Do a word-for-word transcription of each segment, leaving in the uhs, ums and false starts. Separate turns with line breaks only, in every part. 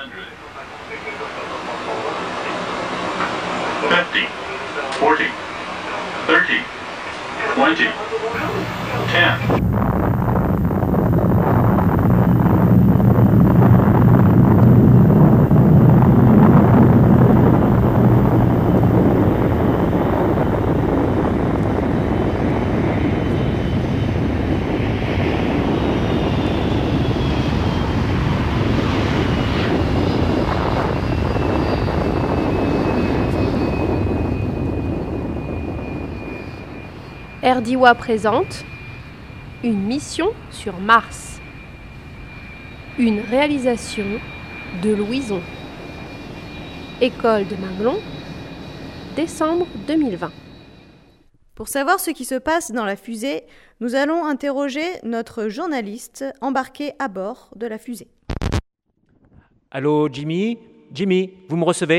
fifty, forty, thirty, twenty, ten.
Erdiwa présente une mission sur Mars. Une réalisation de Louison. École de Maglon, décembre deux mille vingt.
Pour savoir ce qui se passe dans la fusée, nous allons interroger notre journaliste embarqué à bord de la fusée.
Allô, Jimmy ? Jimmy, vous me recevez ?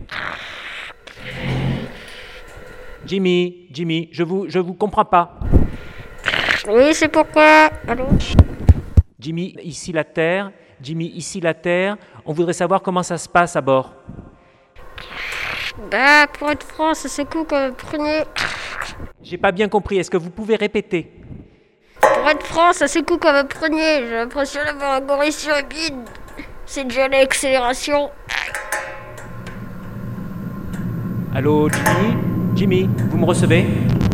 Jimmy, Jimmy, je vous, je vous comprends pas.
Oui, c'est pourquoi. Allô ?
Jimmy, ici la Terre. Jimmy, ici la Terre. On voudrait savoir comment ça se passe à bord.
Bah, pour être franc, ça secoue comme un prunier.
J'ai pas bien compris. Est-ce que vous pouvez répéter ?
Pour être franc, ça secoue comme un prunier. J'ai l'impression d'avoir un gorille sur le bide. C'est déjà l'accélération.
Allô, Jimmy ? Jimmy, vous me recevez ?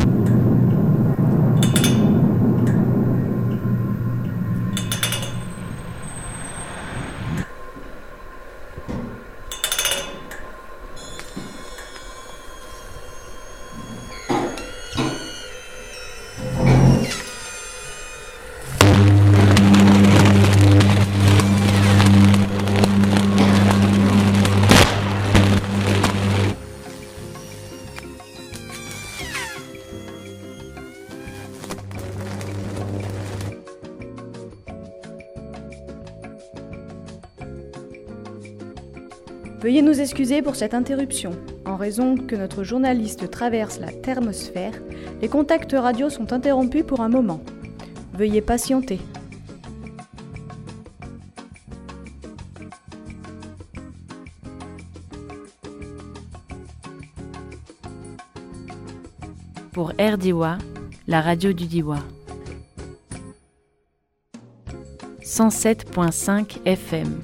Veuillez nous excuser pour cette interruption. En raison que notre journaliste traverse la thermosphère, les contacts radio sont interrompus pour un moment. Veuillez patienter.
Pour Erdiwa, la radio du Diwa. cent sept virgule cinq F M.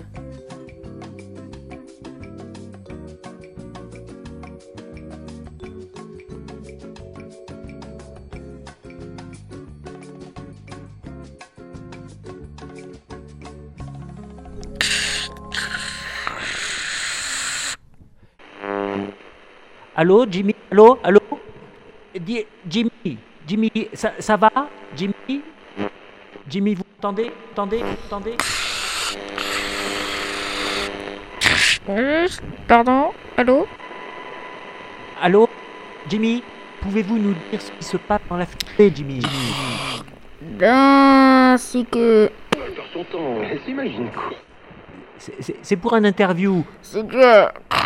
Allô, Jimmy ? Allô, allô ? Di- Jimmy, Jimmy, ça, ça va ? Jimmy ? Jimmy, vous entendez ? Entendez ? Entendez ?
Oui, pardon, allô ?
Allô ? Jimmy, pouvez-vous nous dire ce qui se passe dans la fusée, Jimmy ?
Ben, c'est que...
Elle perd son temps, elle s'imagine quoi.
C'est, c'est, c'est pour un interview.
C'est que...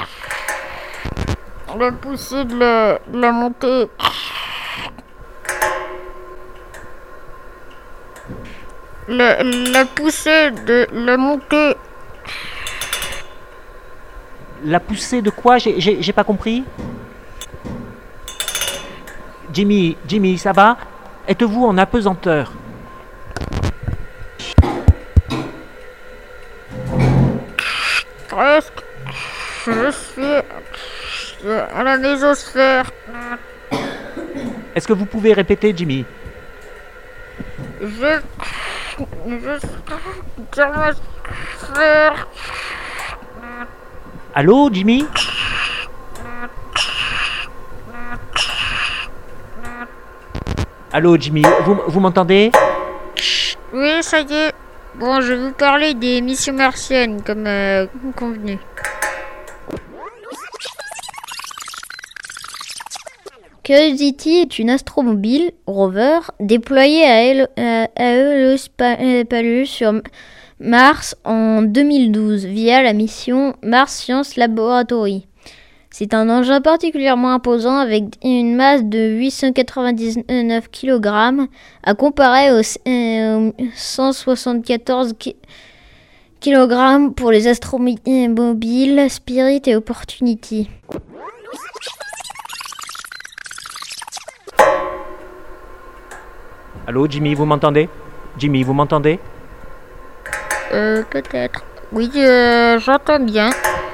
La poussée de la, de la montée... La, la poussée de la montée...
La poussée de quoi ? J'ai, j'ai, j'ai pas compris. Jimmy, Jimmy, ça va ? Êtes-vous en apesanteur ?
Presque. Je suis à la mésosphère.
Est-ce que vous pouvez répéter, Jimmy ?
Je... Je suis dans l'atmosphère.
Allô, Jimmy ? Allô, Jimmy, vous, vous m'entendez ?
Oui, ça y est. Bon, je vais vous parler des missions martiennes, comme euh, convenu. Curiosity est une astromobile rover déployée à, El- à, à Eulospa- sur Mars en deux mille douze via la mission Mars Science Laboratory. C'est un engin particulièrement imposant avec une masse de huit cent quatre-vingt-dix-neuf kilogrammes à comparer aux, euh, cent soixante-quatorze kilogrammes pour les astromobiles Spirit et Opportunity.
Allô, Jimmy, vous m'entendez? Jimmy, vous m'entendez?
Euh, peut-être. Oui, euh, j'entends bien.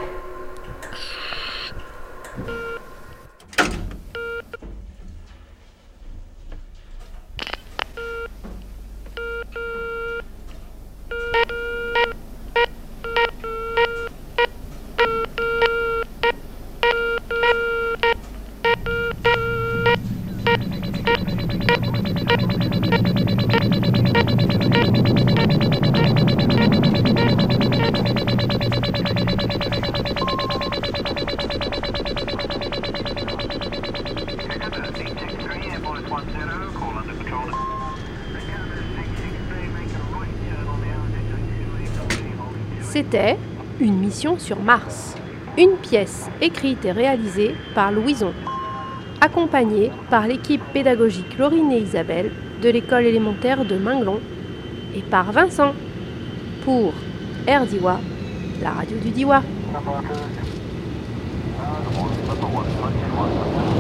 C'était Une mission sur Mars, une pièce écrite et réalisée par Louison, accompagnée par l'équipe pédagogique Laurine et Isabelle de l'école élémentaire de Minglon et par Vincent pour R Diwa, la radio du Diwa.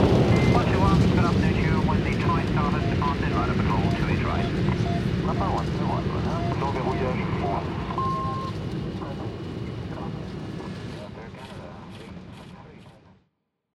Number one.